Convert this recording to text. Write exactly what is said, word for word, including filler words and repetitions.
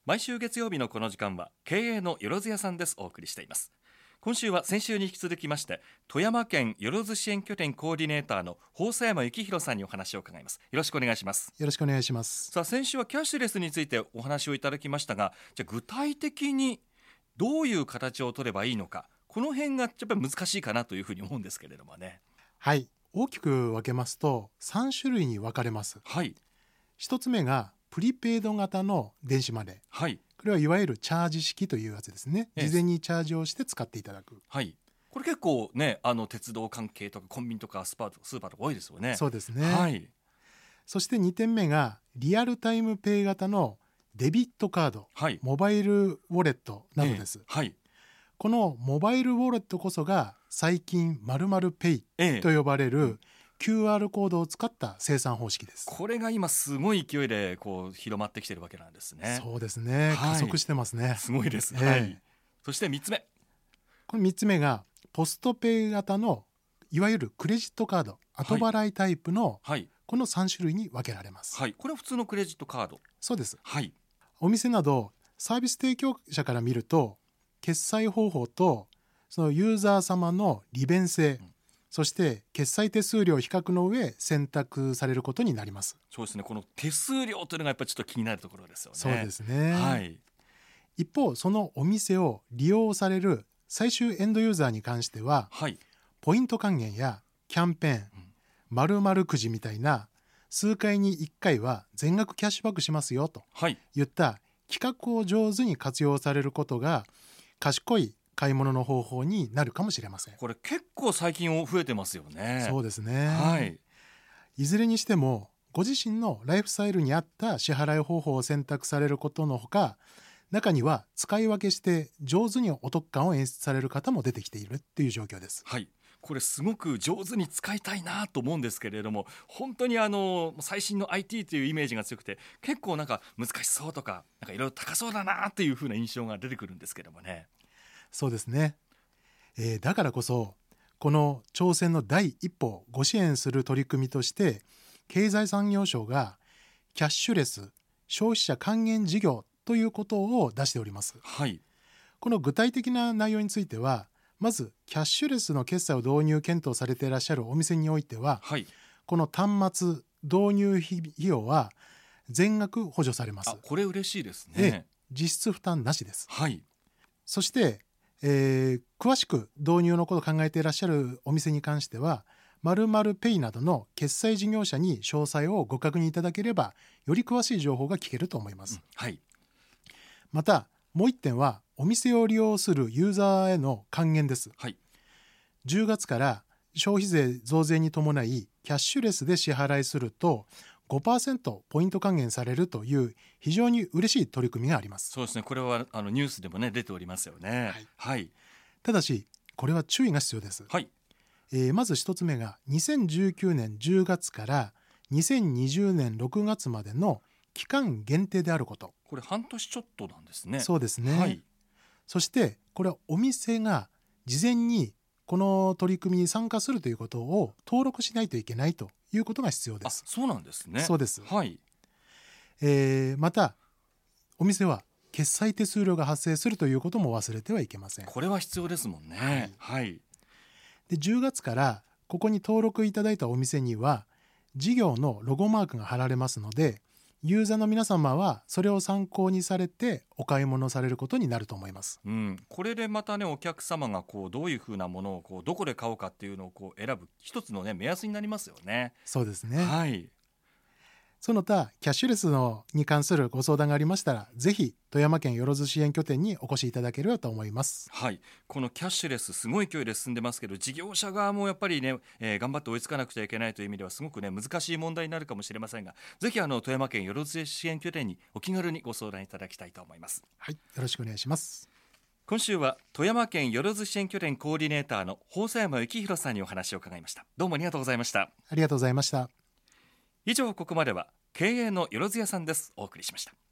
毎週月曜日のこの時間は経営のよろずやさんです。お送りしています。今週は先週に引き続きまして富山県よろず支援拠点コーディネーターの法佐山幸弘さんにお話を伺います。よろしくお願いします。 よろしくお願いします。 さあ、先週はキャッシュレスについてお話をいただきましたが、じゃあ具体的にどういう形を取ればいいのか、この辺がやっぱり難しいかなというふうに思うんですけれどもね。 はい、大きく分けますとさん種類に分かれます。 はい。 一つ目がプリペイド型の電子マネー。 はい。 これはいわゆるチャージ式というやつですね。 ええ事前にチャージをして使っていただく。 はい。これ結構ね、あの鉄道関係とかコンビニとかスパースーパーとか多いですよね。 そうですね。 はい。 そしてにてんめがリアルタイムペイ型のデビットカード、 はい。 モバイルウォレットなどです。 ええはい。 このモバイルウォレットこそが最近〇〇ペイええと呼ばれる キューアール コードを使った生産方式です。 これが今すごい勢いでこう広まってきてるわけなんですね。 そうですね、 はい加速してますね。 すごいです。 ええはい。そしてみっつめ。 このみっつめがポストペイ型のいわゆるクレジットカード後払いタイプのはい。 このさん種類に分けられます。 はい。これは普通のクレジットカード。 そうです。 はい。 お店などサービス提供者から見ると決済方法とそのユーザー様の利便性、 うんそして決済手数料比較の上選択されることになります。 そうですね。この手数料というのがやっぱりちょっと気になるところですよね。 そうですね、 はい。 一方そのお店を利用される最終エンドユーザーに関してははい。 ポイント還元やキャンペーン、〇〇くじみたいな数回にいっかいは全額キャッシュバックしますよとはい。 いった企画を上手に活用されることが賢い買い物の方法になるかもしれません。 これ結構最近増えてますよね。 そうですね、 はい。 いずれにしてもご自身のライフスタイルに合った支払い方法を選択されることのほか、中には使い分けして上手にお得感を演出される方も出てきているっていう状況です。 はい。これすごく上手に使いたいなと思うんですけれども、本当にあの最新の アイティー というイメージが強くて、結構なんか難しそうとかなんかいろいろ高そうだなっていう風な印象が出てくるんですけどもね。 そうですね、えーだからこそこの挑戦の第一歩をご支援する取り組みとして経済産業省がキャッシュレス消費者還元事業ということを出しております。 はい。 この具体的な内容については、まずキャッシュレスの決済を導入検討されていらっしゃるお店においては、 はい。 この端末導入費用は全額補助されます。 あ、これ嬉しいですね。 ええ実質負担なしです。 はい。 そして、えー詳しく導入のことを考えていらっしゃるお店に関しては〇〇ペイなどの決済事業者に詳細をご確認いただければより詳しい情報が聞けると思います。 うん、はい。 またもう一点はお店を利用するユーザーへの還元です。 はい。 じゅうがつから消費税増税に伴いキャッシュレスで支払いすると ごパーセント ポイント還元されるという非常に嬉しい取り組みがあります。 そうですね。これはあのニュースでもね出ておりますよね。 はいはい。 ただしこれは注意が必要です。 はい。 えーまず一つ目がにせんじゅうきゅうねんじゅうがつからにせんにじゅうねんろくがつまでの期間限定であること。 これ半年ちょっとなんですね。 そうですね、 はい。 そしてこれはお店が事前にこの取り組みに参加するということを登録しないといけないということが必要であ、 す。 そうなんですね。 そうです、 はい。 えーまたお店は決済手数料が発生するということも忘れてはいけません。 これは必要ですもんね。はい。 でじゅうがつからここに登録いただいたお店には事業のロゴマークが貼られますのでユーザーの皆様はそれを参考にされてお買い物されることになると思います。 うん、これでまたねお客様がこうどういうふうなものをこうどこで買おうかっていうのをこう選ぶ一つのね目安になりますよね。 そうですね、 はい。 その他キャッシュレスのに関するご相談がありましたらぜひ富山県よろず支援拠点にお越しいただければと思います。 はい。このキャッシュレスすごい勢いで進んでますけど事業者側もやっぱりね、えー頑張って追いつかなくちゃいけないという意味ではすごくね難しい問題になるかもしれませんが、ぜひあの富山県よろず支援拠点にお気軽にご相談いただきたいと思います。 はい、よろしくお願いします。 今週は富山県よろず支援拠点コーディネーターの法佐山幸弘さんにお話を伺いました。どうもありがとうございました。 ありがとうございました。 以上ここまでは経営のよろずやさんです。お送りしました。